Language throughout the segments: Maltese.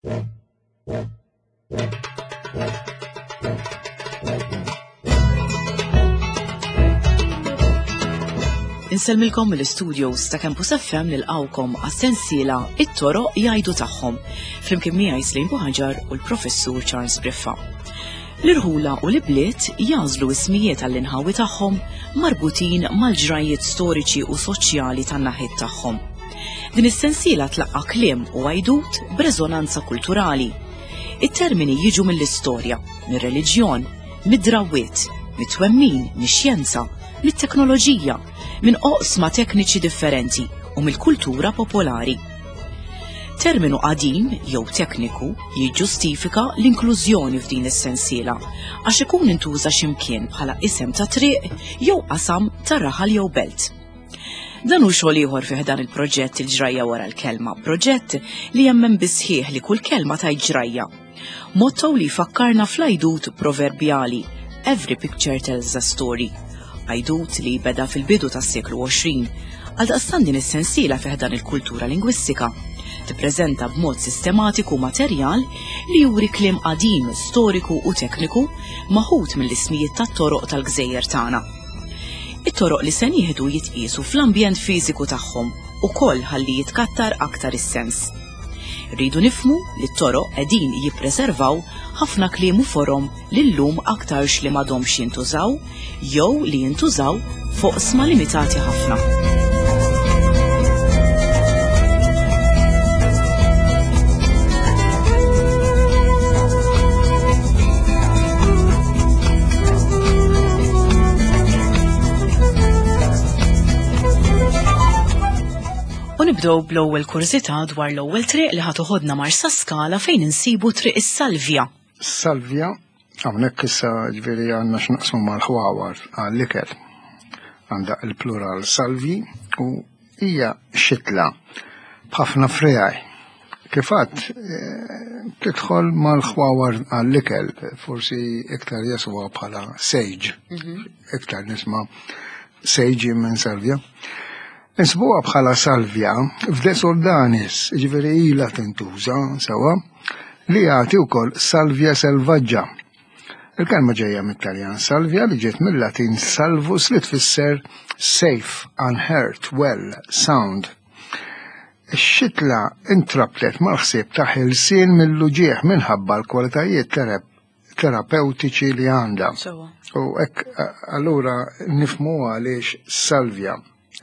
Insellmilkom mill-istudios ta' Campus FM nilqawkom għas-sensiela It-toroq jgħidu tagħhom flimkien miegħi Slim Buħaġar u l-Professur Charles Briffa. L-irħula u l-ibliet jażlu ismijiet għall-inħawi tagħhom marbutin mal-ġrajiet storiċi u soċjali tan-naħiet tagħhom. Din is-sensiela tlaqqa kliem u għajdut b'reżonanza kulturali. It-termini jiġu mill-istorja, mir-reliġjon, mid-drawwiet, mit-twemmin, mix-xjenza, mit-teknoloġija, minn oqsma tekniċi differenti u mill-kultura popolari. Terminu qadim jew tekniku jiġġustifika l-inklużjoni f'din is-sensiela għax ikun intuża x'imkien bħala isem ta' triq jew qasam ta' raħal jew belt. Dan hu xogħol ieħor fih dan il-proġett il-ġrajja wara l-kelma, proġett li jemmen bisħieħ li kull kelma tgħid ġrajja. Motto li jfakkarna fl-għajdut proverbjali Every picture tells a story. Għajdut li beda fil-bidu tas-seklu 20, għaldaqstant din is-sensiela fih dan il-kultura lingwistika tippreżenta b'mod sistematiku materjal li juri kliem qadim, storiku u tekniku maħud mill-ismijiet tat-toroq tal-gżejjer tagħna. It-toroq li se nieħdu jitqiesu fl-ambjent fiżiku tagħhom ukoll ħalli jitkattar aktar is-sens. Rridu nifhmu li t-toroq qegħdin jippreservaw ħafna kliem u forom li llum aktarx li m'għadhomx jintużaw jew li jintużaw fuq sma limitati ħafna. Nibdew bl-ewwel kurżità dwar l-ewwel triq li ħad toħodna Marsa Skala fejn insibu triq is-Salvja. Salvja, hawnhekk issa ġifieri għandna x'naqsmu mal-ħwawar għall-ikel. Għandha il-plural salvi u hija xitla b'ħafna frejaj. Kif għadd tidħol mal-ħwawar għall-ikel, forsi iktar jeswa bħala sage. Iktar nisma' sage minn salvja. Nisbuha bħala salvja f'Desordanis, ġifieri ilha tintuża sewwa, li jagħti wkoll salvja selvaġġa. Il-kelma ġejja mit-Taljan salvja li ġiet mill-Latin salvus li tfisser safe, unhurt, well, sound. Ix-xitla intrabtet mal-ħsieb ta' ħelsien mill-luġieħ minħabba l-kwalitajiet terapeutiċi li għandha. U hekk allura nifhmu għaliex salvja.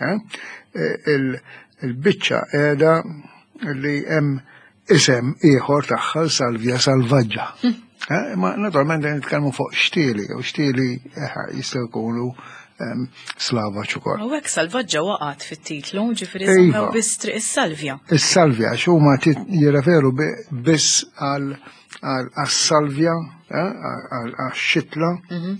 Il-biċċa qiegħda li hemm isem ieħor tagħha salvja salvaġġa. Ma naturalment nitkellmu fuq xtieli, u xtieli jistgħu jkunu slavaġ ukoll. U hekk salvaġġa waqgħet fit-titlu, ġifieri semmew biss triq is-salvja. Is-salvja x'huma jirreferu biss għas-salvja, għax-xitla.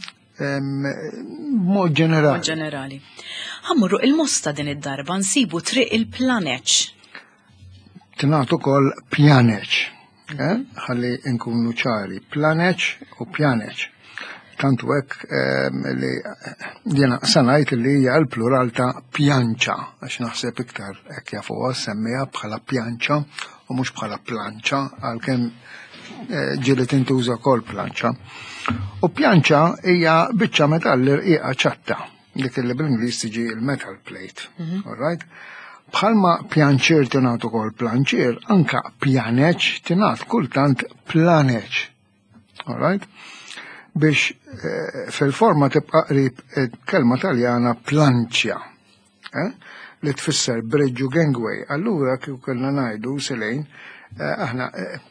Mod ġenerali. Ħammurru il-mosta din id-darba nsibu triq il-planeċ. Tingħatu ukoll pjaneċ. Ħalli nkunu ċari, planeċ u pjaneċ. Tantu hekk li jiena sa ngħid li hija l-plural ta' pjanċa, għax naħseb iktar hekk jafuha semmija bħala pjanċa u mhux bħala planċa għalkemm ġieli tintuża wkoll planċa. U pjanċa hija biċċa metall irqiqa ċatta, dik li bl-Ingliż tiġi il-metal plate. All right? Bħalma pjanċir tingħat ukoll planċir, anka pjaneċ tingħat kultant planeċ. All right? Biex fil-forma tibqa' qrib kelma Taljana planċja, li tfisser bridge u gangway. Allura kif kellna ngħidu silejn aħna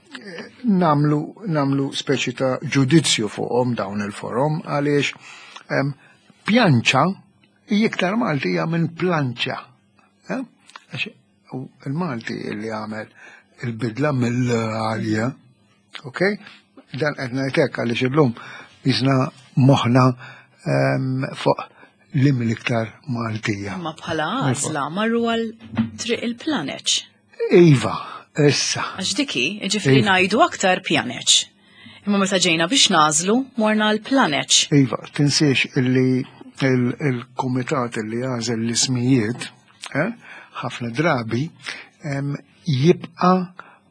namlu speċi ta' ġudizzju fuqhom dawn il-forom għaliex pjanċa iktar Malti hija minn planċa. Il-Malti li għamel il-bidla mill-għalja, okay? Dan qed ngħid hekk għaliex illum jisna moħħna fuq li mill-iktar Maltija. Ma bħala għażla marru għal triq il-planeċ. Iva. Issa. Għax diki, ġifri ngħidu aktar pjaneċ. Imma meta ġejna biex nażlu morna l-planeċ. Iva, tinsiex illi il-kumitat li għażel l-ismijiet ħafna drabi jibqa'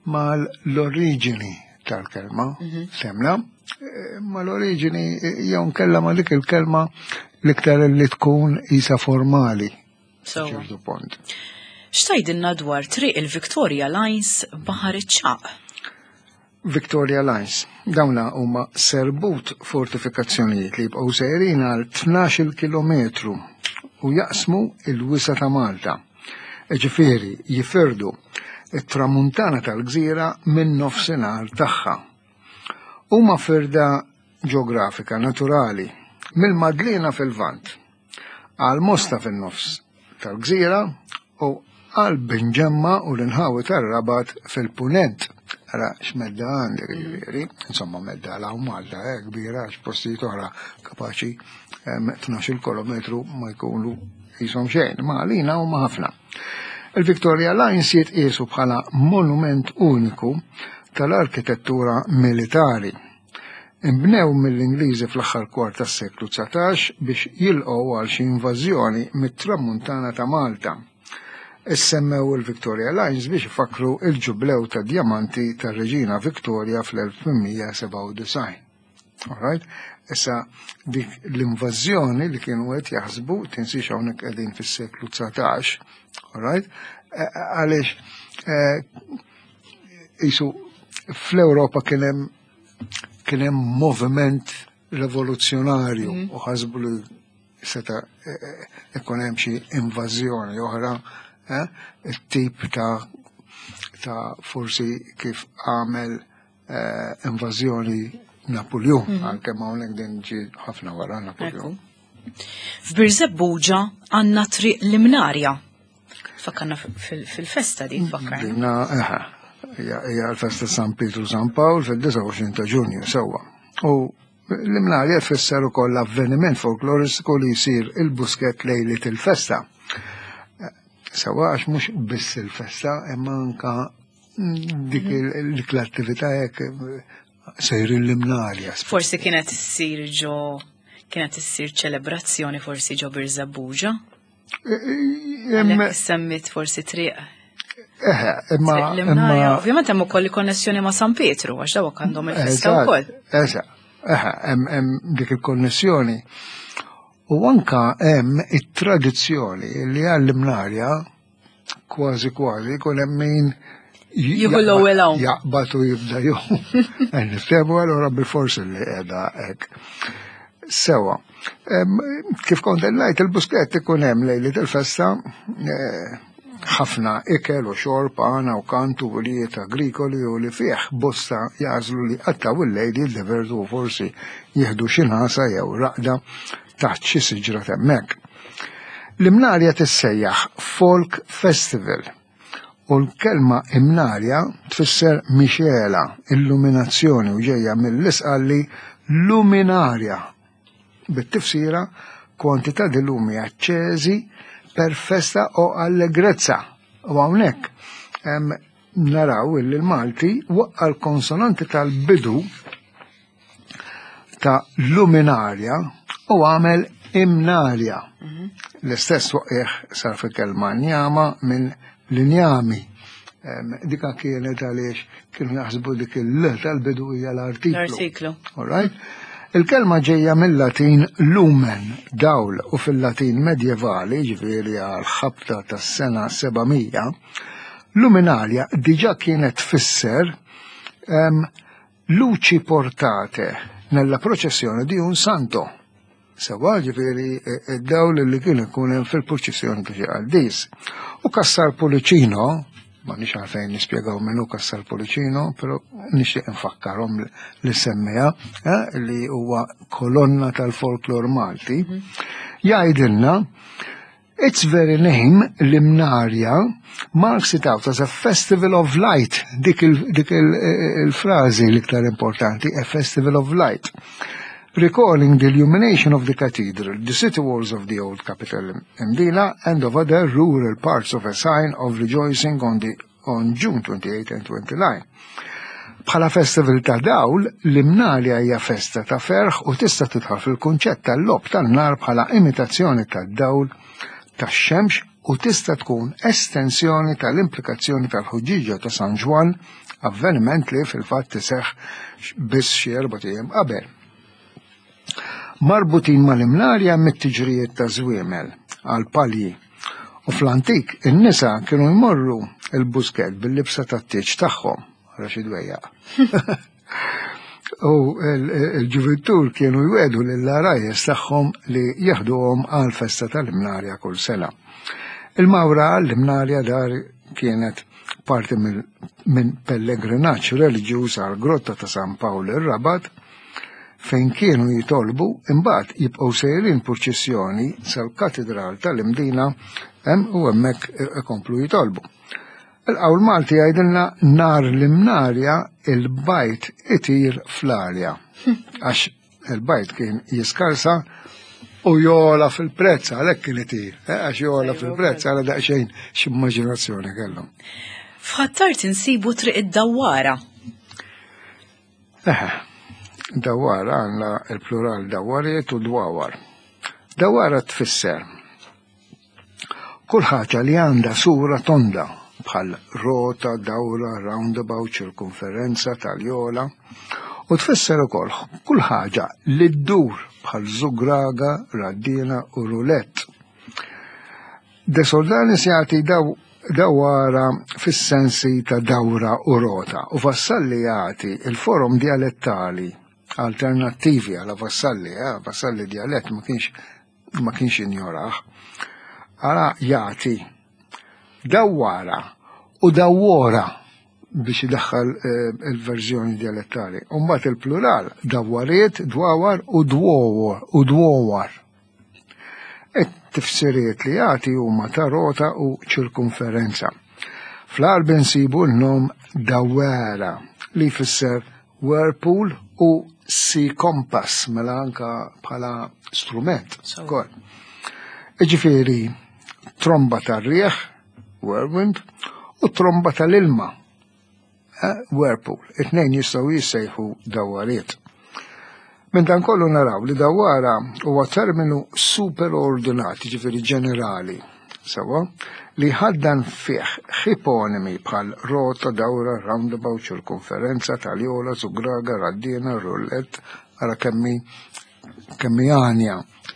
mal-oriġini tal-kelma, semna, mal-oriġini jew nkella ma dik il-kelma l-iktar li tkun isa formali. ċertu punt. X'tgħidilna dwar triq il-Victoria Lines Baħar iċ-Ċaq? Victoria Lines, dawna huma serbut fortifikazzjonijiet li jibqgħu sejrin għal 12 kilometru u jaqsmu il-wisa ta' Malta. Ġifieri jifirdu it-tramuntana tal-gżira minn nofsinhar tagħha. Huma firda ġeografika naturali mill-Madlina fil-Vant, għal Mosta fin-nofs tal-gżira u għal Binġemma u l-inħawi tar-Rabat fil-Punent. Ara x'medda għandek ġifieri, insomma medda la Malta kbira x'postijiet oħra kapaċi 12 kilometru ma jkunu jisom xejn, ma għalina huma ħafna. Il-Victoria Lines jitqiesu bħala monument uniku tal-arkitettura militari. Imbnew mill-Ingliżi fl-aħħar kwart tas-seklu 19 biex jilqgħu għal xi invażjoni mit-tramuntana ta' Malta. Issemmew il-Victoria Lines biex ifakru il-ġublew ta' djamanti tar-Reġina Victoria fl-1897. Alright? Issa dik l-invażjoni li kienu qed jaħsbu tinsix hawnhekk qegħdin fis-seklu 19. Alright? Għaliex isu fl-Ewropa kien hemm moviment rivoluzzjonarju u ħasbu li seta ikun hemm xi invażjoni oħra, it-tip ta' forsi kif għamel invażjoni Napoleon, anke ma' hawnhekk din ġi ħafna wara Napoleon. F'Birzebbuġa għandna triq liminarja. Fakkarna fil-festa di, fakkarna. Hija l-festa San Pietru San Pawl fil-29 ta' Ġunju sewwa. U l-liminarja tfisser ukoll avveniment folkloristiku li jsir il-buskett lejlit il-festa. Sewwa għax mhux biss il-festa, imma anke dik l-attività hekk sejr il-liminarja. Forsi kienet issir ċelebrazzjoni forsi ġo Birzebbuġa? Għalhekk semmit forsi triq. Ovvjament hemm ukoll konnessjoni ma' San Pietru għax dawk għandhom il-festa wkoll. Hemm dik il-konnessjoni. U anke hemm it-tradizzjoni li għall-liminarja kważi jkun hemm min jieħu l-ewwel hawn. Jaqbad u jibda jum. Niftehmu allura bil-forsi li qiegħda hekk. Sewa, kif kont ngħid il-buskett ikun hemm lejliet il-festa ħafna ikel u xorb għana u kantu u lijiet agrikoli u li fih bosta jażlu li qattaw il-lejli l-divertu forsi jieħdu xi nasa jew raqda taħt xi siġra hemmhekk. L-imnarja tissejjaħ Folk Festival u l-kelma imnarja tfisser mixela, illuminazzjoni u ġejja mill-isqalli luminarja. Bit-tifsira kwantità di lumi acċeżi per festa o allegrezza. U hawnhekk naraw illi l-Malti waqqa l-konsonanti tal-bidu ta' luminarja u għamel imnarja. L-istess waqieħ sar fi kelma njama minn l-injami. Dika kienet għaliex kienu jaħsbu dik il-l tal-bidu hija l-artiklu. Alright? Il-kelma ġejja mill-Latin lumen, dawl, u fil-Latin medjevali, ġifieri għal ħabta tas-sena 700, luminarja diġà kienet tfisser luċi portate nella proċessjoni di un santo. Sewa ġifieri id-dawl li kien ikun hemm fil-proċessjoni ta' xi qaddis. U Kassar Pulicino, ma nix għalfejn nispjegaw minnu Kassar Pulicino, però nixtieq infakkarhom li semmija li huwa kolonna tal-folklor Malti, jgħidilna its very name, l-imnarja, marks it out as a festival of light, dik il-frażi l-iktar importanti, a festival of light. Recalling the illumination of the cathedral, the city walls of the old capital Mdina, and of other rural parts of a sign of rejoicing on June 28 and 29. Bħala festival ta' dawl, l-imnarja hija festa ta' ferħ u tista' tidħol fil-kunċett tal-lob tan-nar bħala imitazzjoni tad-dawl tax-xemx u tista' tkun estensjoni tal-implikazzjoni tal-ħuġġiġa ta' San Ġwan, avveniment li fil-fatt iseħħ biss xi 4 ijiem qabel. Marbutin mal-imnarja mit-tiġrijiet ta' żwiemel għal-palji u fl-antik in-nisa kienu jmorru il-busket bil-libsa tat-tieġ tagħhom ara xi dwejjaq. U l-ġuventur kienu jwedu lill-arajjes tagħhom li jaħduhom għal-festa tal-imnarja kull sena. Il-mawra l-imnarja dar kienet parti minn pellegrinaġġ reliġjuż għal grotta ta' San Pawl ir-Rabat fejn kienu jitolbu imbagħad jibqgħu sejrin proċessjoni sal-katedral tal-Imdina u hemmhekk ikomplu jitolbu. Il-qawl Malti jgħidilna nar l-imnarja il-bajt itir fl-arja għax il-bajt kien jiskarsa u jola fil-prezz għalhekk kien itir, għax jola fil-prezz għal daqsxejn x'immaġinazzjoni kellhom. F'Ħattart insibu triq id-Dawwara. Dawwara għandna il-plural dawwariet u dwawar. Dawwara tfisser kull ħaġa li għandha sura tonda bħal rota, dawra, roundabout, ċirkunferenza tal-jola u tfisser ukoll kull ħaġa li ddur bħal zugraga, raddina u rulett. De Soldanis jagħti dawwara fis-sensi ta' dawra u rota u Vassalli jagħti il-forum dialettali alternattivi għala Vassalli, Vassalli dialett ma kienx injoraħ, għala jagħti dawwara u dawwora biex idaħħal il-verżjoni dialettali. U mbagħad il-plural dawwariet, dwawar u dwowar. It-tifsiriet li jagħti huma ta' rota u ċirkunferenza. Fl-qalb insibu l-nom dawwara li jfisser whirlpool u sea compass mela anka bħala strument. Ġifieri tromba tar-rieħ, whirlwind, u tromba tal-ilma, whirlpool. It-tnejn jistgħu jissejħu dawwariet. Minn dan kollu naraw li dawwara huwa terminu superordinat, ġifieri ġenerali, sewa, li ħaddan fih ħiponimi bħal rota, dawra, roundabout, ċirkunferenza, taljola, zugraga, raddina, rullett, ara kemmi għanja,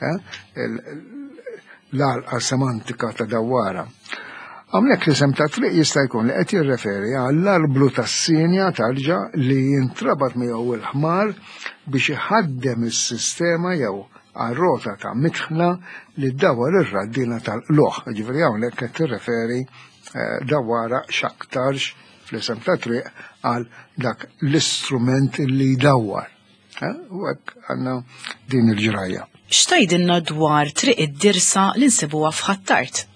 l-għalqa semantika ta' dawwara. Għamlek li sem ta' triq jista' jkun li qed jirreferi għall-arblu tas-sinja tarġa li jintrabat miegħu il-ħmar biex iħaddem is-sistema jew għal-rota ta' mitħla li dawar ir-raddina tal-qloħ. Ġifieri hawnhekk qed tirreferi dawwara x'aktarx fl-isem ta' triq għal dak l-istrument li jdawwar. U hekk għandna din il-ġrajja. X'tgħidilna dwar triq id-dirsa li nsibuha f'Ħattart?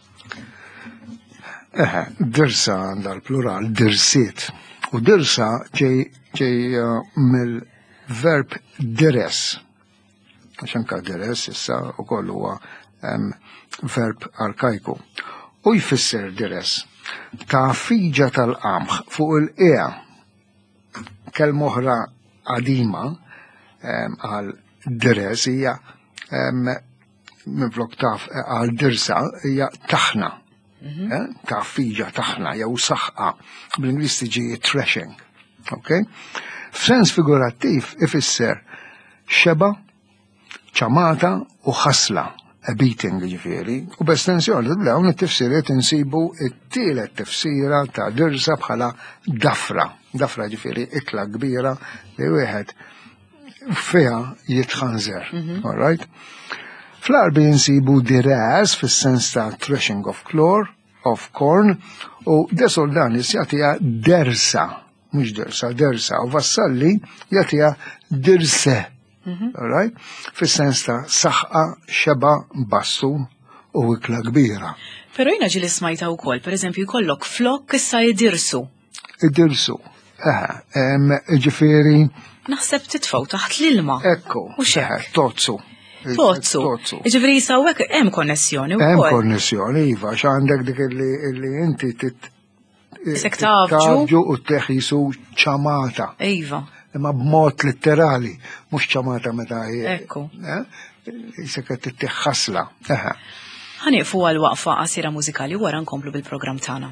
Dirsa għandha l-plural dirsiet. U dirsa ġej mill-verb deres. Għax anke deres issa wkoll huwa verb arkaiku. U jfisser deres ta' fiġa tal-qamħ fuq il-qija kelma oħra qadima għal deres hija minflok taf għal dirsa hija taħna. Ta' fiġa taħna jew saħqa bl-Ingliż tiġi threshing. F'sens figurattiv ifisser xeba, ċamata u ħasla, a beating ġifieri, u b'estensjoni dawn it-tifsiriet insibu it-tielet tifsira ta' dirsa bħala dafra. Dafra ġifieri ikla kbira li wieħed fiha jitħanżer. All right? Fl-arbi jinsibu diras fis-sens ta' threshing of corn u De Soldanis jagħtiha dersa, mhux dersa, u Vassalli jagħtiha dirse. All right? Fis-sens ta' saħqa, xeba, bassu u ikla kbira. Però jiena ġieli smajta wkoll, pereżempju jkollok flok issa jidirsu. Idirsu. Ġifieri. Naħseb titfgħu taħt l-ilma. Ekku. U x'hekk. Tozzu. Tozzu. Ġifieri jisawwek hemm konnessjoni wkoll. Hemm konnessjoni iva, x'għandek dik li inti tafġu u teħisu ċamata. Iva. Imma b'mod letterali, mhux ċamata meta Ekku. Isek qed tittiħħasla. Ħanieqfu għal waqfa qasira mużikali wara nkomplu bil-programm tagħna.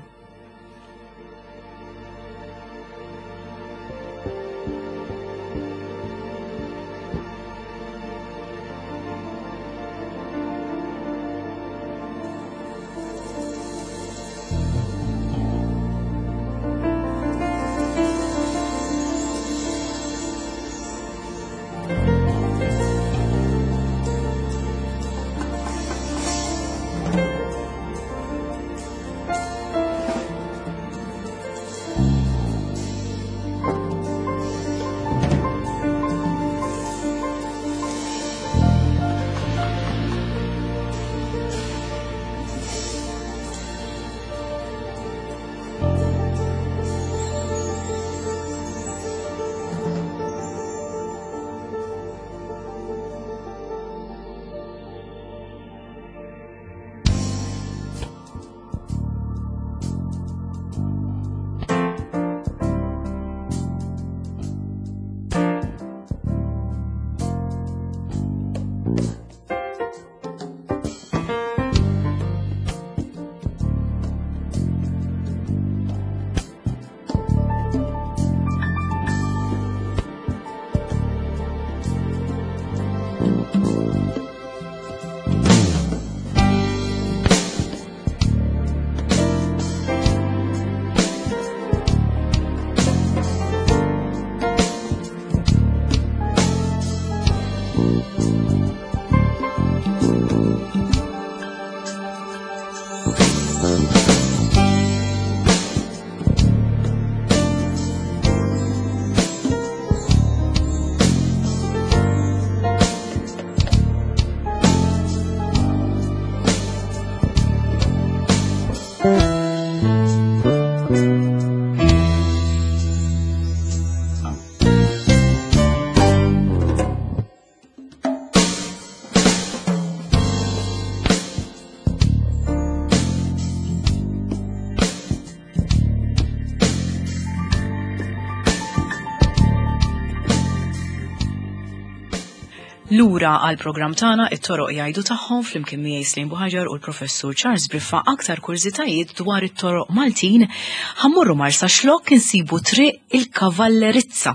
Lura għal-programm tagħna it-toroq jgħidu tagħhom flimkien miegħi Slim Buħaġar u l-Professur Charles Briffa aktar kurzitajiet dwar it-toroq Maltin ħammurru Marsa Xlokk insibu triq il-Kavallerizza.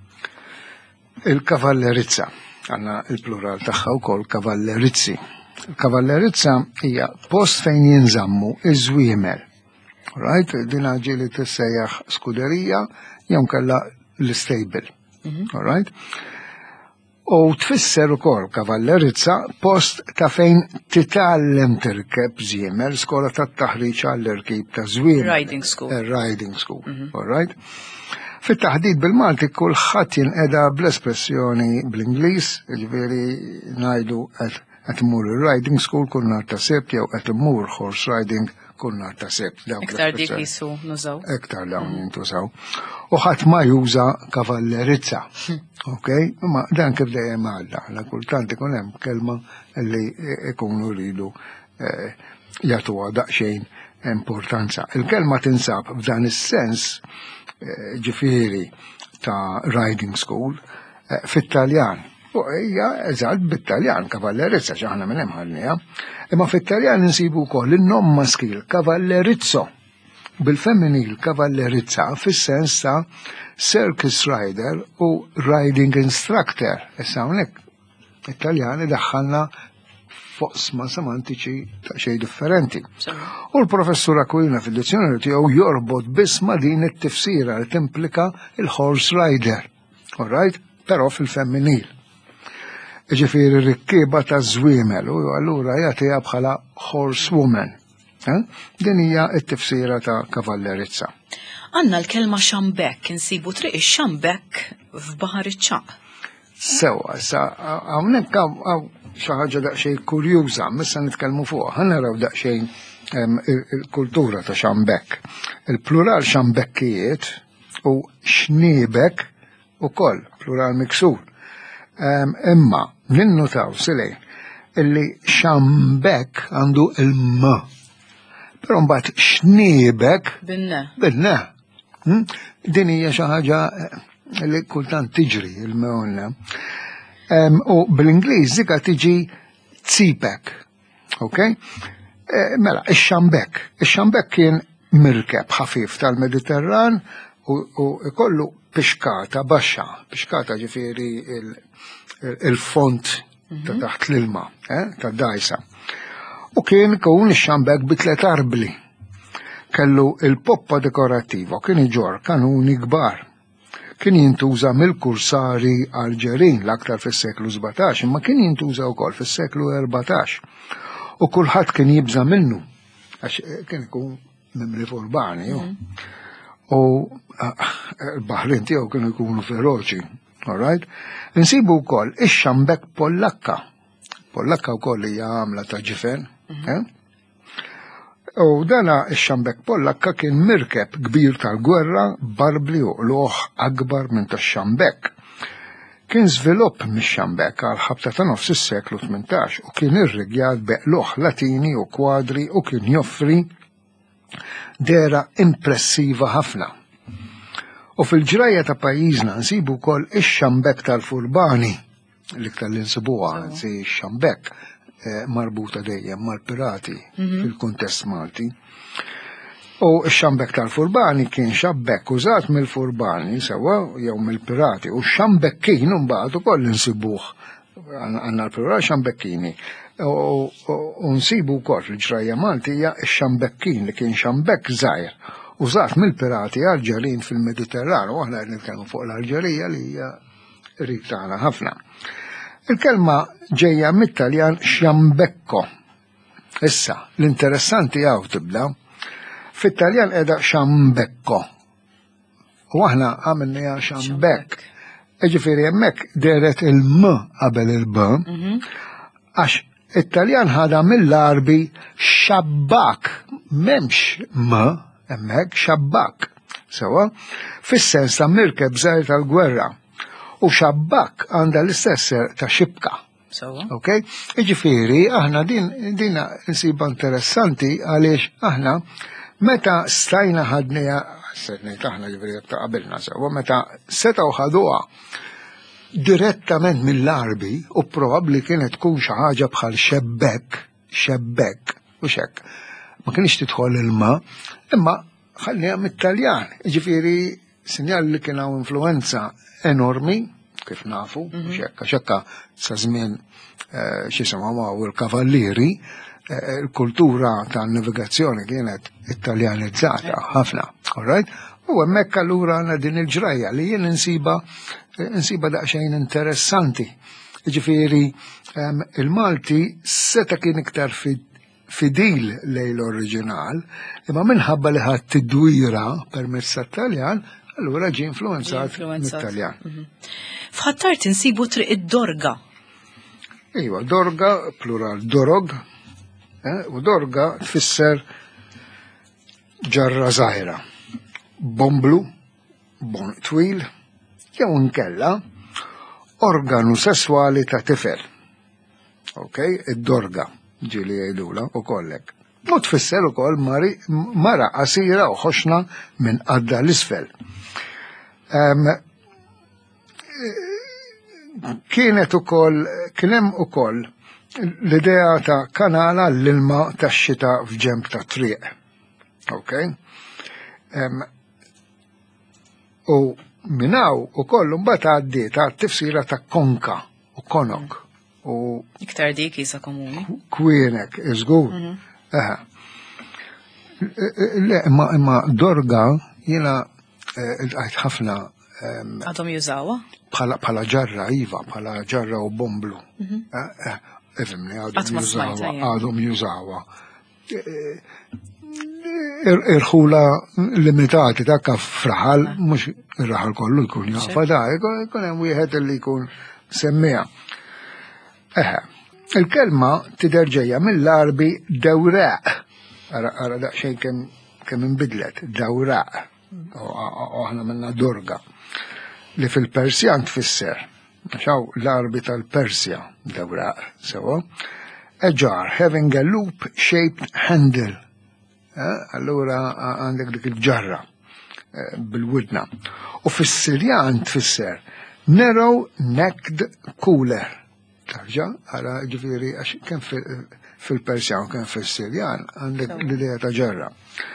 Il-Kavallerizza, għandna il-plural tagħha wkoll Kavallerizzi. Il-Kavallerizza hija post fejn jinżammu iż-żwiemel. Right? Din ġieli tissejjaħ skuderija jew kellha l-istable. All right? U tfisser ukoll Kavallerizza post ta' fejn titgħallem tirkeb żiemel, skola tat-taħriġ għall-irkib ta' żwiemel. Riding school. Riding school, all right? Fit-taħdid bil-Malti kulħadd jinqeda bl-espressjoni bl-Ingliż, jiġifieri ngħidu qed imur riding school kull nhar ta' Sebt jew qed imur horse riding kull nhar ta' Sebt. Iktar dik jisu nużaw. Iktar dawn jintużaw. U ħadd ma juża Kavallerizza. Okay? Ma dan kif dejjem għadda, la kultant ikun hemm kelma li ikunu rridu jagħtuha daqsxejn importanza. Il-kelma tinsab f'dan is-sens ġifieri ta' riding school fit-Taljan. U hija eżatt bit-Taljan Kavallerizza xi aħna minn hemm ħallniha. Imma fit-Taljan insibu wkoll in-nom maskil Kavallerizzo. Bil-femminil Kavallerizza fis-sens ta' circus rider u riding instructor. Issa hawnhekk it-Taljani daħħalna foqsma semantiċi ta' xejn differenti. U l-professur Akwilina fid-dizzjonarju tiegħu jorbot biss ma' din it-tifsira li timplika il-horse rider. All right? Però fil-femminil. Ġifieri rikkieba ta' żwiemel u allura jagħtiha bħala horsewoman. Din hija t-tifsira ta' Kavallerizza. Għandna l-kelma xambekk, insibu triq ix-xambekk f'Baħar iċ-Ċaq. Sewwa, sa hawnhekk hawn xi ħaġa daqsxejn kurjuża, missa nitkellmu fuqha, ħa naraw daqsxejn il-kultura ta' xambekk. Il-plural xambekkijiet u xniebek ukoll, plural miksur. Imma ninnotaw silejn illi xambekk għandu il-ma. Però mbagħad xniebek bin-ne. Din hija xi ħaġa li kultant tiġri il-meonna. U bl-Ingliż dika tiġi tsipek. Okay? Mela, ix-xambek. Ix-xambek kien mirkeb ħafif tal-Mediterran u ikollu pixkata baxxa. Pixkata ġifieri il-font ta' taħt l-ilma, ta' dajsa. U kien ix-xambek bi 3 arbli. Kellu il-poppa dekorattiva, kien iġor kanuni kbar. Kien jintuża mill-kursari Alġerin l-aktar fis-seklu 17, imma kien jintuża wkoll fis-seklu 14. U kulħadd kien jibża minnu, għax kien ikun mimli furbani, u l-baħrin tiegħu kienu jkunu feroċi, all right? Insibu wkoll ix-xambek Pollakka. Pollakka wkoll hija għamla ta' ġifen, U dana ix-xambek Pollakka kien mirkeb kbir tal-gwerra barbli u loħ akbar minn tax-xambek. Kien żvilupp mix-xambek għal ħabta ta' nofs is-seklu 18 u kien irrigjat beqloħ latini u kwadri u kien joffri dera impressiva ħafna. U fil-ġrajja ta' pajjiżna nsibu wkoll ix-xambek tal-Furbani l-iktar li nsibuha anzi x-xambek marbuta dejjem mal-pirati fil-kuntest Malti. U x-xambek tal-Furbani kien xabbek użat mill-Furbani sewa jew mill-pirati u x-xambekkin imbagħad ukoll insibuh għandna l-pirati xambekkini. U nsibu wkoll fil-ġrajja Malti hija x-xambekkin li kien xambekk żgħir użat mill-pirati Alġerin fil-Mediterran u aħna qed nitkellmu fuq l-Alġerija li hija qrib tagħna ħafna. Il-kelma ġejja mit-Taljan xambekko. Issa, l-interessanti għaw tibda, fit-Taljan edha xambekko. U aħna għamilna xambek. Ġifieri hemmhekk deret il-m qabel il-b, għax it-Taljan ħada mill-Arbi xabbak, m'hemmx m hemmhekk xabbak. Sewa, fis-sens ta' mirkeb żgħir tal-gwerra. U xabbak għanda l-istess ta' xibka. Ok? Ġifieri, aħna din nsiba interessanti għaliex aħna meta stajna ħadnija, s-sednejt aħna ġifieri ta' qabilna sewa, meta setaw ħaduha direttament mill-Arbi u probabbli kienet tkun xi ħaġa bħal xebbek, u xekk. Ma kienx tidħol il-ma, imma ħallniha mit-Taljan. Ġifieri sinjal li kien hawn influenza enormi, kif nafu, xekka sa' żmien x'isimgħu il-kavallieri, il-kultura tan-navigazzjoni kienet ittaljanizzata ħafna, all right? U hemmhekk allura għandna din il-ġrajja li jien insiba daqsxejn interessanti. Ġifieri il-Malti seta kien iktar fidil lejn l-oriġinal, imma minħabba li ħadd tidwira permezz tat-Taljan, allura ġie influenzat mit-Taljan. F'ħattart insibu triq id-Dorga. Iva, Dorga, plural dorog, u Dorga tfisser ġarra żgħira. Bomblu, bon twil, jew inkella organu sesswali ta' tifel. Ok, id-Dorga ġieli jgħidula u kollek. U tfisser ukoll mara qasira u ħoxna minn qadda l-isfel. Kienet ukoll kien hemm ukoll l-idea ta' kanala l-ilma tax-xita f'ġenb ta' triq. Ok? U minnaw ukoll mbagħad għaddiet tifsira ta' konka u konok. Iktar dik isa komuni. Kwienek, iżgur. Imma Dorga jiena għajt ħafna għadhom jużawa? Bħala ġarra, iva, bħala ġarra u bomblu. Efimni, għadhom jużawa. Irħula limitati ta' kaf fraħal, mux ir-raħal kollu jkun jafa da, jkun hemm wieħed li jkun semmija. Il-kelma tiderġeja mill-Arbi dawraq. Ara daqsxejn kemm inbidlet, dawraq. Aħna minna Dorga. Li fil-Persjan tfisser. Xaw l-Arbi tal-Persja dawraq, sewa. A jar having a loop-shaped handle. Allura għandek dik il-ġarra bil-widna. U fis-Sirjan tfisser narrow necked cooler. Tarġa, għara ġifiri, kemm fil-Persjan kien fis-Sirjan, għandek l-idea ta' ġarra.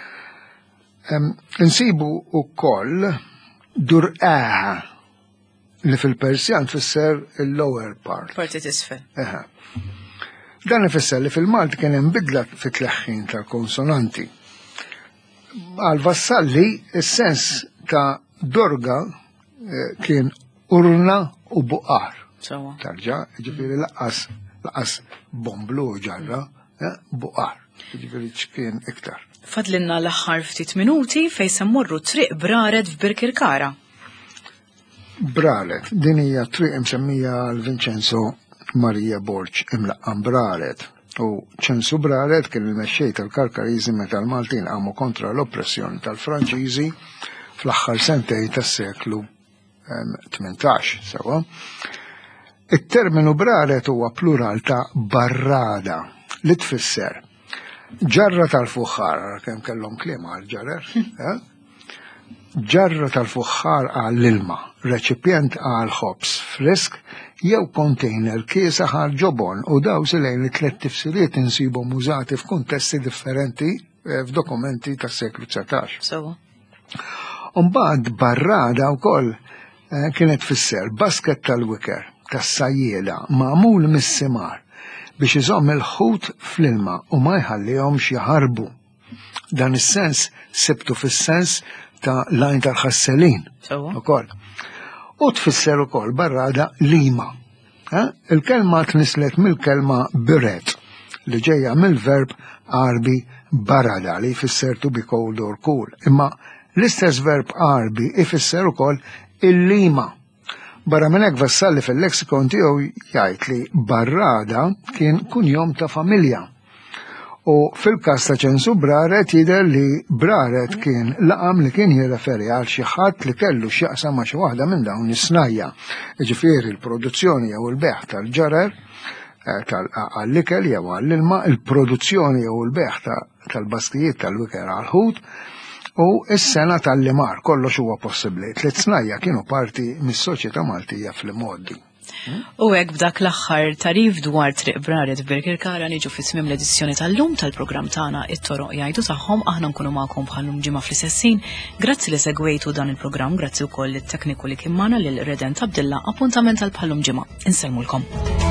Insibu ukoll durqaha li fil-Persjan tfisser il-lower part. Parti tisfel. Dan ifisser li fil-Malti kien hemm bidla fit-tleħħin tal-konsonanti. Għal-vassalli is-sens ta' dorga kien urna u buqar. Tarġa, ġifieri laqas bomblu ġarra, buqar. Ġifieri kien iktar. Fadlinna l-aħħar ftit minuti fejn se mmorru triq Brared f'Birkirkara. Brared, din hija triq msemmija l-Vincenzo Maria Borċ imlaqqan Brared. U ċensu Brared kien il-mexxej tal-Karkariżi meta l-Maltin għamu kontra l-oppressjoni tal-Franċiżi fl-aħħar sentej tas-seklu 18, sewa. Il-terminu Brared huwa plural ta' barrada li tfisser ġarra tal-fuħħar, kemm kellhom kliem għal-ġarer, ġarra tal-fuħħar għall-ilma, reċipjent għal-ħobs frisk, jew container kiesa ħal ġobon u daw silejn li tliet tifsiriet insibhom użati f'kuntesti differenti f'dokumenti tas-seklu 19. Mbagħad barrada wkoll kienet fisser basket tal-wiker tas-sajjieda magħmul mis-simar biex iżomm il-ħut fl-ilma u ma jħallihomx jaħarbu. Dan is-sens sibtu fis-sens ta' lajn tal-ħasselin ukoll. U tfisser ukoll barrada lima. Il-kelma tnislet mill-kelma biret li ġejja mill-verb arbi barada li jfisser to be cold or cool. Imma l-istess verb arbi ifisser ukoll il-lima. Barra minn hekk vassalli fil-leksikon tiegħu jgħid li barrada kien kunjom ta' familja. U fil-każ ta' ċensu Brared jidher li Brared kien laqam li kien jirreferi għal xi ħadd li kellu x'jaqsam ma' xi waħda minn dawn is-snajja. Jiġifieri l-produzzjoni jew il-beħ tal-ġarer għall-ikel jew għall-ilma, il-produzzjoni jew il-beħ tal-baskijiet tal-wiker għall-ħut u s-sena tal-limar kollox huwa possibbli. Tliet snajja kienu parti mis-soċjetà Maltija fl-modi. U hekk b'dak l-aħħar tarif dwar triq Brared f'Birkirkara niġu fi tmiem l-edizzjoni tal-lum tal-programm tagħna it-toroq jgħidu tagħhom aħna nkunu magħkom bħallum ġimgħa fl-istessin. Grazzi li segwejtu dan il-programm, grazzi wkoll lit-tekniku li kien magħna lil Reden Abdilla, appuntament tal-bħallum ġimgħa. Insellmulkom.